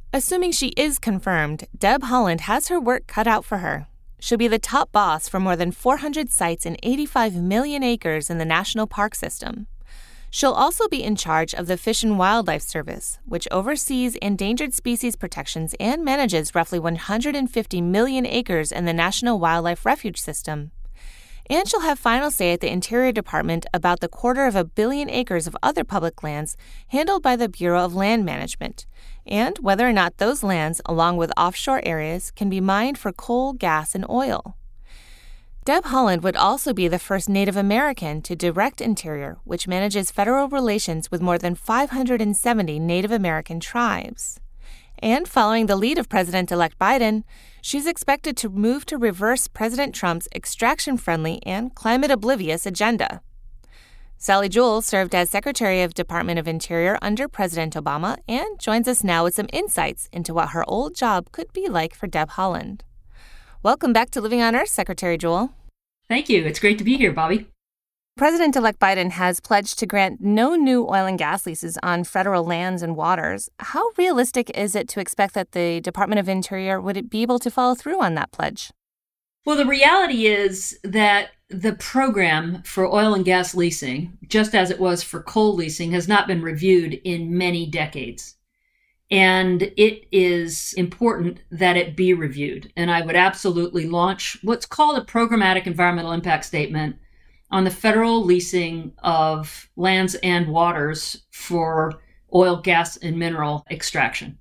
Assuming she is confirmed, Deb Haaland has her work cut out for her. She'll be the top boss for more than 400 sites and 85 million acres in the national park system. She'll also be in charge of the Fish and Wildlife Service, which oversees endangered species protections and manages roughly 150 million acres in the National Wildlife Refuge System. And she'll have final say at the Interior Department about the 250 million acres of other public lands handled by the Bureau of Land Management, and whether or not those lands, along with offshore areas, can be mined for coal, gas, and oil. Deb Haaland would also be the first Native American to direct Interior, which manages federal relations with more than 570 Native American tribes. And following the lead of President-elect Biden, she's expected to move to reverse President Trump's extraction-friendly and climate-oblivious agenda. Sally Jewell served as Secretary of Department of Interior under President Obama and joins us now with some insights into what her old job could be like for Deb Haaland. Welcome back to Living on Earth, Secretary Jewell. Thank you. It's great to be here, Bobby. President-elect Biden has pledged to grant no new oil and gas leases on federal lands and waters. How realistic is it to expect that the Department of Interior would be able to follow through on that pledge? Well, the reality is that the program for oil and gas leasing, just as it was for coal leasing, has not been reviewed in many decades. And it is important that it be reviewed. And I would absolutely launch what's called a programmatic environmental impact statement on the federal leasing of lands and waters for oil, gas, and mineral extraction.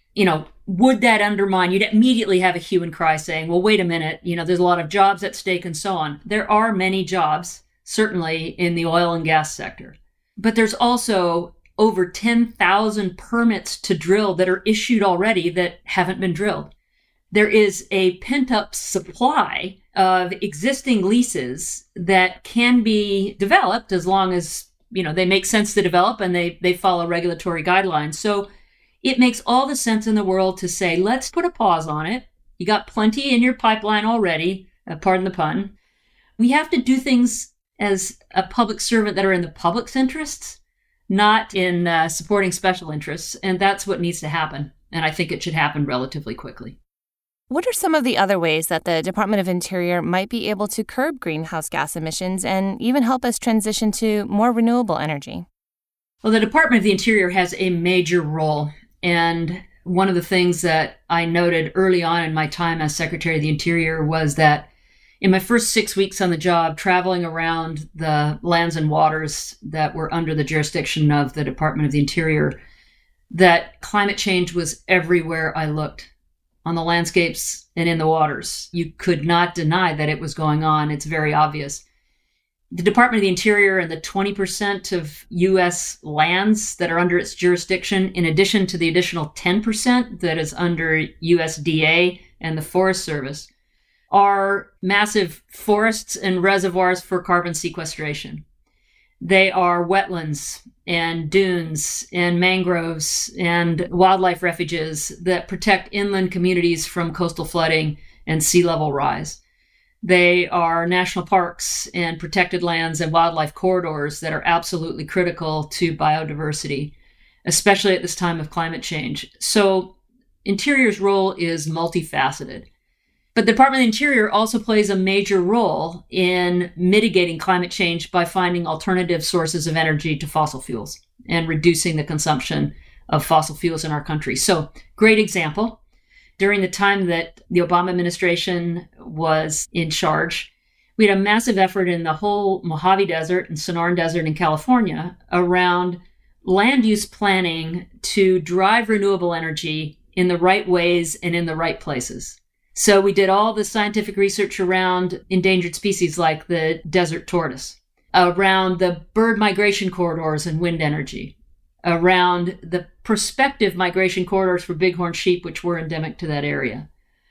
Would that undermine? You'd immediately have a hue and cry saying, well, wait a minute, there's a lot of jobs at stake and so on. There are many jobs, certainly in the oil and gas sector. But there's also over 10,000 permits to drill that are issued already that haven't been drilled. There is a pent-up supply of existing leases that can be developed as long as, they make sense to develop and they follow regulatory guidelines. So it makes all the sense in the world to say, let's put a pause on it. You got plenty in your pipeline already, pardon the pun. We have to do things as a public servant that are in the public's interests, not in supporting special interests. And that's what needs to happen. And I think it should happen relatively quickly. What are some of the other ways that the Department of Interior might be able to curb greenhouse gas emissions and even help us transition to more renewable energy? Well, the Department of the Interior has a major role. And one of the things that I noted early on in my time as Secretary of the Interior was that in my first 6 weeks on the job, traveling around the lands and waters that were under the jurisdiction of the Department of the Interior, that climate change was everywhere I looked. On the landscapes and in the waters. You could not deny that it was going on. It's very obvious. The Department of the Interior and the 20% of U.S. lands that are under its jurisdiction, in addition to the additional 10% that is under USDA and the Forest Service, are massive forests and reservoirs for carbon sequestration. They are wetlands and dunes and mangroves and wildlife refuges that protect inland communities from coastal flooding and sea level rise. They are national parks and protected lands and wildlife corridors that are absolutely critical to biodiversity, especially at this time of climate change. So Interior's role is multifaceted. But the Department of the Interior also plays a major role in mitigating climate change by finding alternative sources of energy to fossil fuels and reducing the consumption of fossil fuels in our country. So, great example. During the time that the Obama administration was in charge, we had a massive effort in the whole Mojave Desert and Sonoran Desert in California around land use planning to drive renewable energy in the right ways and in the right places. So we did all the scientific research around endangered species like the desert tortoise, around the bird migration corridors and wind energy, around the prospective migration corridors for bighorn sheep, which were endemic to that area,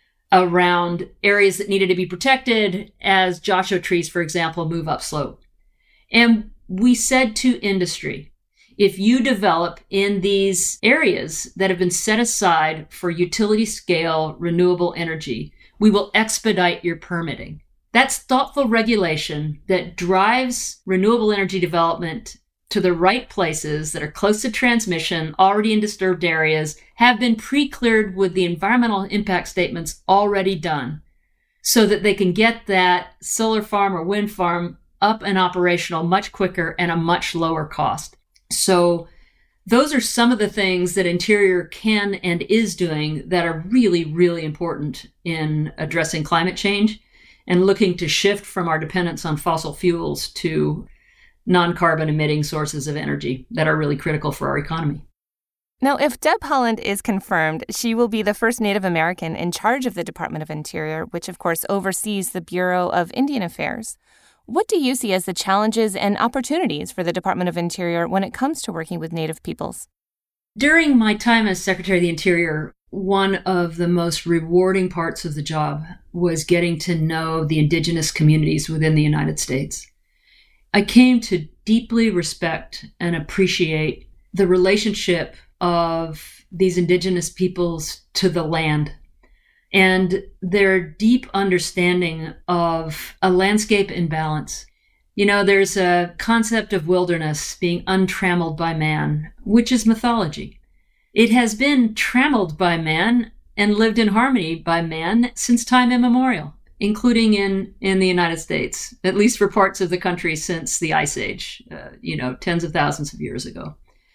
around areas that needed to be protected as Joshua trees, for example, move upslope. And we said to industry, if you develop in these areas that have been set aside for utility scale renewable energy, we will expedite your permitting. That's thoughtful regulation that drives renewable energy development to the right places that are close to transmission, already in disturbed areas, have been pre-cleared with the environmental impact statements already done, so that they can get that solar farm or wind farm up and operational much quicker and a much lower cost. So those are some of the things that Interior can and is doing that are really, really important in addressing climate change and looking to shift from our dependence on fossil fuels to non-carbon emitting sources of energy that are really critical for our economy. Now, if Deb Haaland is confirmed, she will be the first Native American in charge of the Department of Interior, which of course oversees the Bureau of Indian Affairs. What do you see as the challenges and opportunities for the Department of Interior when it comes to working with Native peoples? During my time as Secretary of the Interior, one of the most rewarding parts of the job was getting to know the indigenous communities within the United States. I came to deeply respect and appreciate the relationship of these indigenous peoples to the land and their deep understanding of a landscape in balance. You know, there's a concept of wilderness being untrammeled by man, which is mythology. It has been trammeled by man and lived in harmony by man since time immemorial, including in the United States, at least for parts of the country since the Ice Age, tens of thousands of years ago.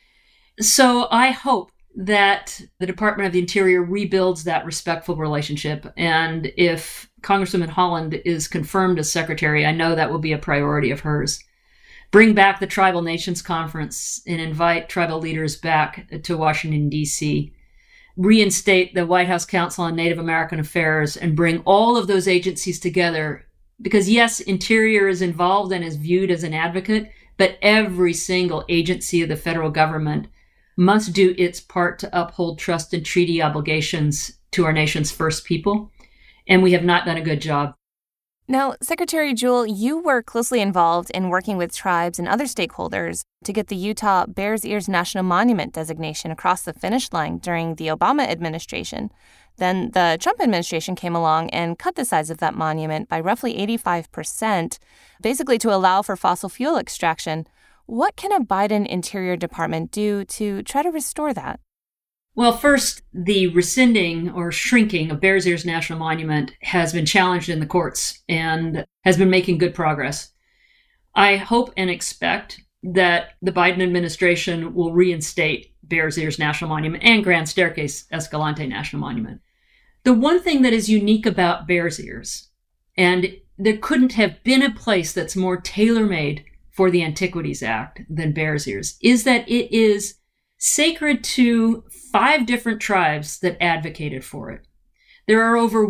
So I hope that the Department of the Interior rebuilds that respectful relationship. And if Congresswoman Haaland is confirmed as secretary, I know that will be a priority of hers. Bring back the Tribal Nations Conference and invite tribal leaders back to Washington, D.C. Reinstate the White House Council on Native American Affairs and bring all of those agencies together. Because yes, Interior is involved and is viewed as an advocate, but every single agency of the federal government must do its part to uphold trust and treaty obligations to our nation's first people. And we have not done a good job. Now, Secretary Jewell, you were closely involved in working with tribes and other stakeholders to get the Utah Bears Ears National Monument designation across the finish line during the Obama administration. Then the Trump administration came along and cut the size of that monument by roughly 85%, basically to allow for fossil fuel extraction. What can a Biden Interior Department do to try to restore that? Well, first, the rescinding or shrinking of Bears Ears National Monument has been challenged in the courts and has been making good progress. I hope and expect that the Biden administration will reinstate Bears Ears National Monument and Grand Staircase Escalante National Monument. The one thing that is unique about Bears Ears, and there couldn't have been a place that's more tailor-made for the Antiquities Act than Bears Ears, is that it is sacred to 5 different tribes that advocated for it. There are over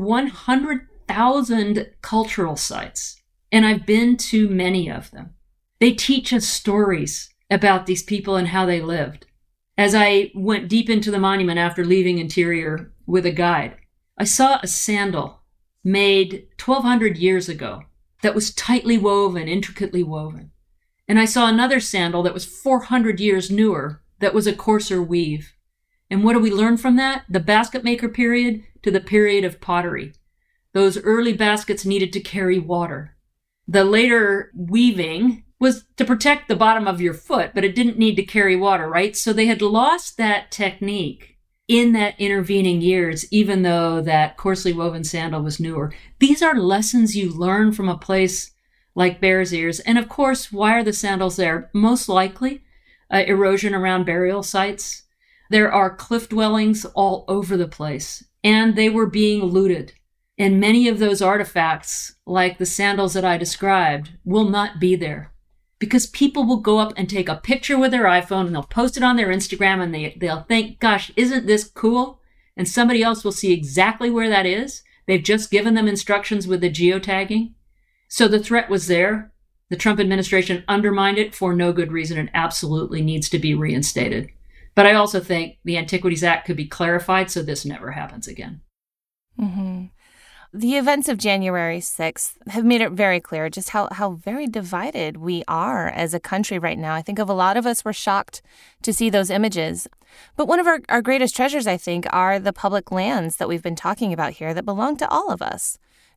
100,000 cultural sites, and I've been to many of them. They teach us stories about these people and how they lived. As I went deep into the monument after leaving Interior with a guide, I saw a sandal made 1,200 years ago that was tightly woven, intricately woven. And I saw another sandal that was 400 years newer that was a coarser weave. And what do we learn from that? The basket maker period to the period of pottery. Those early baskets needed to carry water. The later weaving was to protect the bottom of your foot, but it didn't need to carry water, right? So they had lost that technique in that intervening years, even though that coarsely woven sandal was newer. These are lessons you learn from a place like Bears Ears. And of course, why are the sandals there? Most likely, erosion around burial sites. There are cliff dwellings all over the place, and they were being looted. And many of those artifacts, like the sandals that I described, will not be there because people will go up and take a picture with their iPhone and they'll post it on their Instagram and they'll think, gosh, isn't this cool? And somebody else will see exactly where that is. They've just given them instructions with the geotagging. So the threat was there. The Trump administration undermined it for no good reason and absolutely needs to be reinstated. But I also think the Antiquities Act could be clarified so this never happens again. Mm-hmm. The events of January 6th have made it very clear just how very divided we are as a country right now. I think a lot of us were shocked to see those images. But one of our greatest treasures, I think, are the public lands that we've been talking about here that belong to all of us.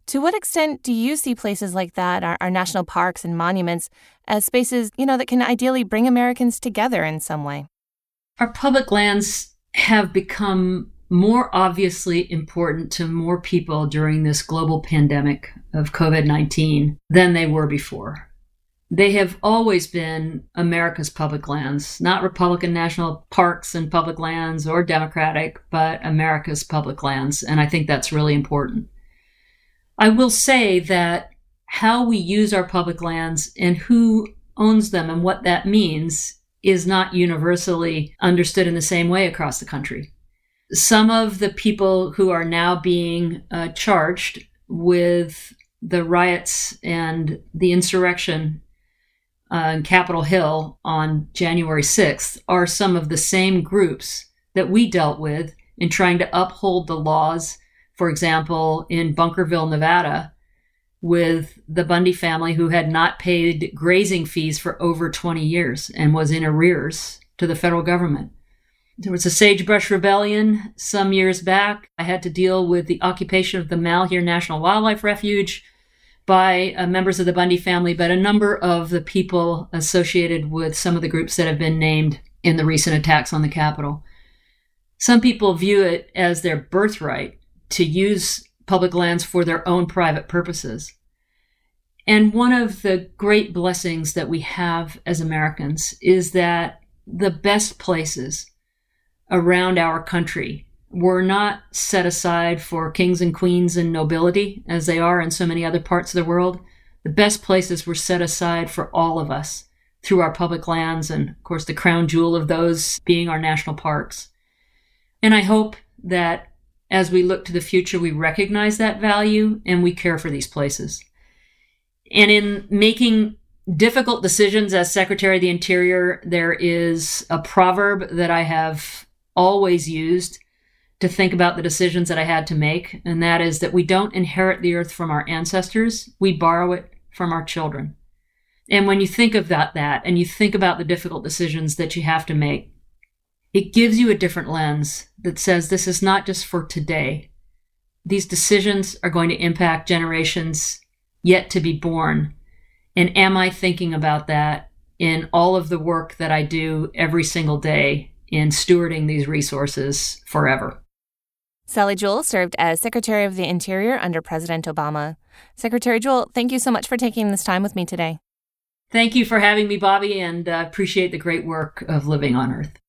To what extent do you see places like that, our national parks and monuments, as spaces, that can ideally bring Americans together in some way? Our public lands have become more obviously important to more people during this global pandemic of COVID-19 than they were before. They have always been America's public lands, not Republican national parks and public lands or Democratic, but America's public lands. And I think that's really important. I will say that how we use our public lands and who owns them and what that means is not universally understood in the same way across the country. Some of the people who are now being charged with the riots and the insurrection on Capitol Hill on January 6th are some of the same groups that we dealt with in trying to uphold the laws, for example, in Bunkerville, Nevada, with the Bundy family who had not paid grazing fees for over 20 years and was in arrears to the federal government. There was a sagebrush rebellion some years back. I had to deal with the occupation of the Malheur National Wildlife Refuge by members of the Bundy family, but a number of the people associated with some of the groups that have been named in the recent attacks on the Capitol. Some people view it as their birthright to use public lands for their own private purposes. And one of the great blessings that we have as Americans is that the best places around our country were not set aside for kings and queens and nobility, as they are in so many other parts of the world. The best places were set aside for all of us through our public lands, and of course the crown jewel of those being our national parks. And I hope that as we look to the future, we recognize that value and we care for these places. And in making difficult decisions as Secretary of the Interior, there is a proverb that I have always used to think about the decisions that I had to make, and that is that we don't inherit the earth from our ancestors, we borrow it from our children. And when you think about that and you think about the difficult decisions that you have to make, it gives you a different lens that says this is not just for today. These decisions are going to impact generations yet to be born. And am I thinking about that in all of the work that I do every single day in stewarding these resources forever? Sally Jewell served as Secretary of the Interior under President Obama. Secretary Jewell, thank you so much for taking this time with me today. Thank you for having me, Bobby, and appreciate the great work of Living on Earth.